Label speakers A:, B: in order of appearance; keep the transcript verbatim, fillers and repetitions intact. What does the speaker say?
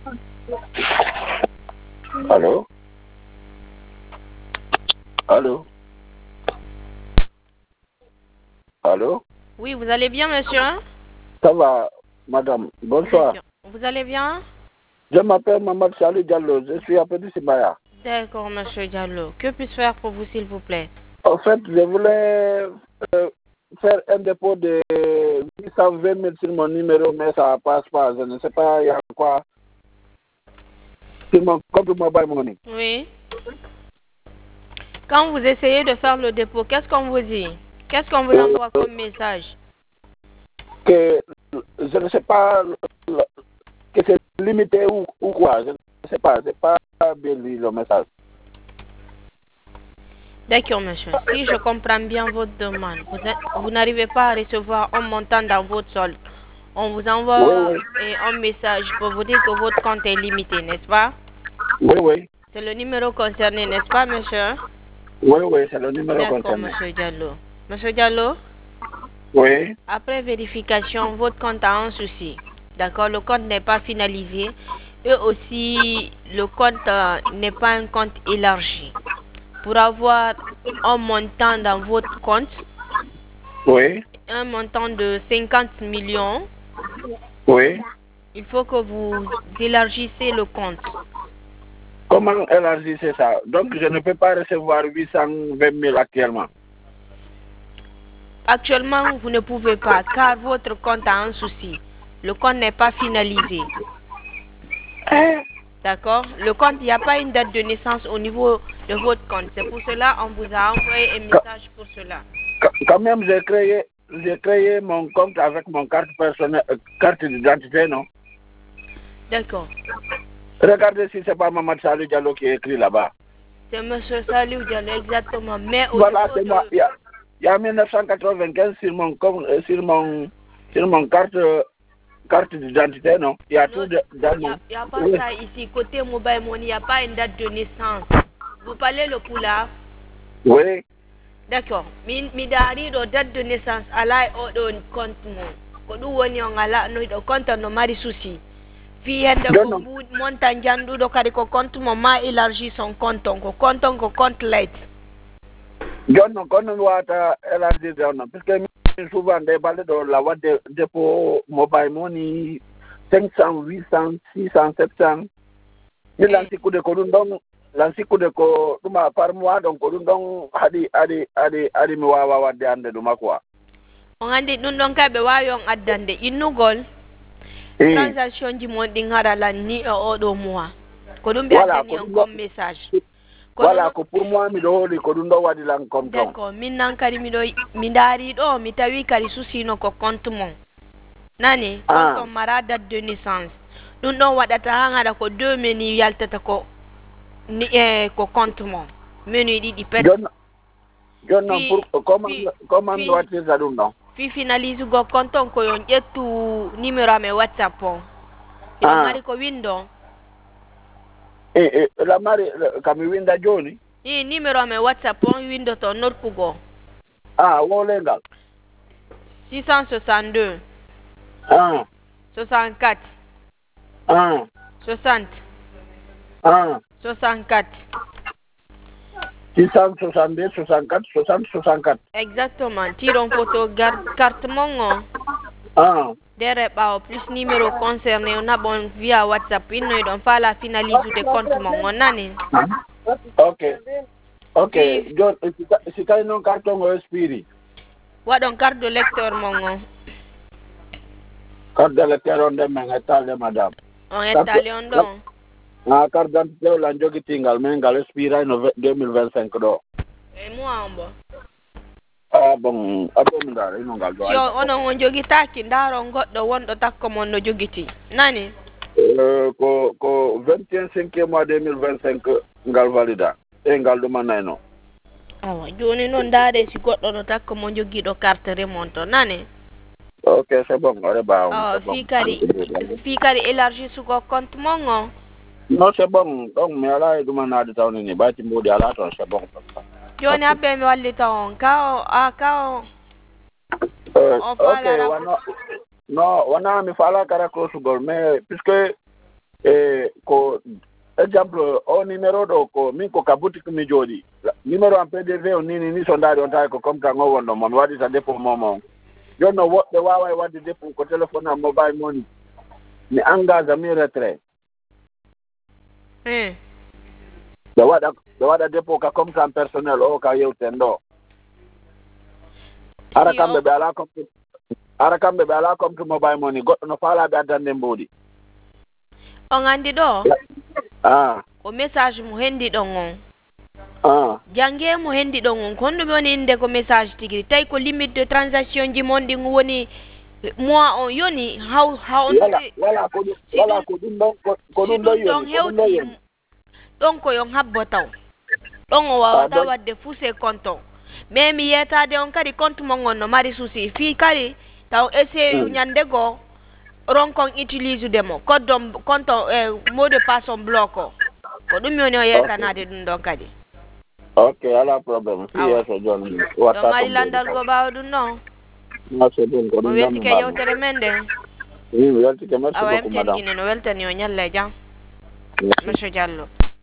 A: Allô? Allô? Allô?
B: Oui, vous allez bien, monsieur?
A: Ça va, madame. Bonsoir.
B: Vous allez bien?
A: Je m'appelle Mamadou Salou Diallo. Je suis à Petit Sibaya.
B: D'accord, monsieur Diallo. Que puis-je faire pour vous, s'il vous plaît?
A: En fait, je voulais euh, faire un dépôt de huit cent vingt mille sur mon numéro, mais ça ne passe pas. Je ne sais pas, il y a quoi. Sur mon compte mobile money.
B: Oui. Quand vous essayez de faire le dépôt, qu'est-ce qu'on vous dit? Qu'est-ce qu'on vous
A: Euh,
B: envoie comme message?
A: Que je ne sais pas que c'est limité ou, ou quoi. Je ne sais pas. Je n'ai pas bien lu le message.
B: D'accord, monsieur. Si je comprends bien votre demande, vous, vous n'arrivez pas à recevoir un montant dans votre solde. On vous envoie
A: Oui, oui.
B: eh, un message pour vous dire que votre compte est limité, n'est-ce pas?
A: Oui, oui.
B: C'est le numéro concerné, n'est-ce pas, monsieur?
A: Oui, oui, c'est le numéro
B: D'accord,
A: concerné.
B: monsieur Diallo. Monsieur Diallo,
A: Oui.
B: après vérification, votre compte a un souci. D'accord, le compte n'est pas finalisé. Et aussi, le compte euh, n'est pas un compte élargi. Pour avoir un montant dans votre compte,
A: Oui.
B: un montant de cinquante millions,
A: Oui.
B: il faut que vous élargissez le compte.
A: Comment élargir ça? Donc, je ne peux pas recevoir huit cent vingt mille actuellement.
B: Actuellement, vous ne pouvez pas car votre compte a un souci. Le compte n'est pas finalisé.
A: Hein?
B: D'accord? Le compte, il n'y a pas une date de naissance au niveau de votre compte. C'est pour cela qu'on vous a envoyé un
A: Quand
B: message pour cela.
A: quand même, j'ai créé, j'ai créé mon compte avec mon carte personnelle, euh, carte d'identité, non?
B: D'accord.
A: Regardez si c'est pas Mamadou Salou Diallo qui est écrit là-bas.
B: C'est M. Salou Diallo, exactement. Mais au
A: Voilà,
B: niveau
A: c'est moi.
B: de...
A: Il y a, il y a mille neuf cent quatre-vingt-quinze sur mon, com- euh, sur mon, sur mon carte, euh, carte d'identité, non? Il y a
B: Non,
A: tout de- dans
B: il n'y
A: mon...
B: a, il y a pas
A: Oui.
B: ça ici. Côté mobile money, il n'y a pas une date de naissance. Vous parlez le Pula?
A: Oui.
B: D'accord. Mi, mi dari do date de naissance ala o do compte mo. Ko du woni on ala no do compte no mari souci. Fi hende
A: Non,
B: ko
A: non.
B: bu montant jandu do kadi ko compte mo ma élargi son compte on ko compte on ko compte light.
A: John, quand on voit élargir, parce que souvent des balles de la voie de dépôt mobile money cinq cents, huit cents, six cents, sept cents. Mais l'antico de Corundon, l'antico de Coruma par mois, donc Corundon adi adi adi adi miwawa wa de ande duma quoi.
B: On andi dun don kay be wayon addande innugol
A: Eh,
B: transaction ji mon di ngara ni e o do mois. Ko dum be
A: voilà,
B: addani on
A: Corundon,
B: comme message. Kono
A: voilà,
B: non
A: que pour moi, mi do li Corundon wa di lang compton.
B: d'accord, min nan kadi mi do mi dari do mi tawi kadi souci no ko compte mon. Nani
A: Ah,
B: compte on mara date de naissance. Dun don wadata hangada ko deux menu yaltata ko ni e ko compte mon. Menu di di pet.
A: John, John,
B: Fi
A: pour comment
B: fi
A: comment
B: fi
A: doit il ça donc?
B: fi finalise go compte on ko yon ƴettu numéro ame WhatsApp on. Iɗo
A: Ah,
B: mari ko window.
A: eh, eh, la mari, kami winda Johnny.
B: I numéro ame WhatsApp on window to norkugo.
A: Ah, wolenga.
B: six cent soixante-deux
A: Ah,
B: soixante-quatre
A: ah,
B: soixante
A: ah.
B: soixante-quatre.
A: six cent soixante-deux, soixante-quatre, soixante, soixante-quatre.
B: Exactement. Tiron photo gar carte mongo.
A: Ah.
B: Dere ɓawo plus numéro concerné on abon via WhatsApp inno don fa la finalise de compte mongo nani.
A: Ok. Ok.
B: Fi
A: John, si kay non carton o espiri.
B: waɗon carte de lecteur mongo.
A: Carte de lecteur on de men etale madame.
B: On
A: Carte
B: étale on don.
A: na carte d'identité o la jogi tingal men gal espira no deux mille vingt-cinq do.
B: E moi on bo.
A: Ah bon, abom dara ino gal do
B: Si
A: ay.
B: on on jogi taki ndaro goɗɗo wonɗo takko mon no jogiti. Nani?
A: Euh ko ko vingt et un cinquième mois deux mille vingt-cinq ngal valida. E ngal do manayno.
B: Awa joni non ndare si goɗɗo no takko mo jogiɗo carte remonto nani?
A: Ok, c'est bon, ore ba on,
B: Oh,
A: c'est bon.
B: fi kadi fi kadi élargi suko compte mongo.
A: Non, c'est bon. Donc, mais là, il demande à l'état ni bâti mbodi ala to c'est bon.
B: Joni abbe mi wallita on ka o a ka o
A: Euh,
B: on
A: ok,
B: falara ko
A: wana, non, wana mi fala kara ko sugol mais puisque eh exemple o numéro ɗo ko min ko ka boutique mi jooɗi numéro am P D V o nini ni so ndaari on tawi ko comme kan o wonno mo mi waɗi ta dépôt momo joni no woɓɓe wawa wadde dépôt ko téléphone am mobile money mi engage mi retrait
B: ɓe
A: waɗa ɓe waɗa dépôt ka comme kan personnel o ka yewten ɗo ara kamɓe ɓe ala comme ara kamɓe ɓe ala comme que mobile money goɗɗo no faalaɓe addande mboɗi
B: on andi ɗo
A: ah
B: ko message mo hendi ɗon on
A: ah
B: jangue mo hendi ɗon on kon ɗum woni inde ko message tigui tawi ko limite de transaction ji mon ɗin woni mois on yoni haw haw
A: wala wala ko ɗum wala ko ɗum ɗon ko ɗum ɗon
B: ɗon
A: yoni ko ɗum ɗon
B: hewti
A: yoni
B: ɗon ko yon habbo taw ɗon o wawata wadde fuse compte on mais mi yetade on kadi compte mon on no mari souci fi kadi taw essaye ñande goo ronkon utilise demo code on compte on e mot de passe on bloque o ko ɗum woni o yetanade ɗum ɗon kadi
A: ok ala probléme si yeeso joni watta
B: ɗon ari landal go ɓawa ɗum noon
A: merci ɗum ko
B: o
A: ɗum
B: weltike yewtere men nde
A: oui mi weltike merci
B: awa
A: beaucoup madame
B: emtentine no weltani o ñalle jam monsieur Diallo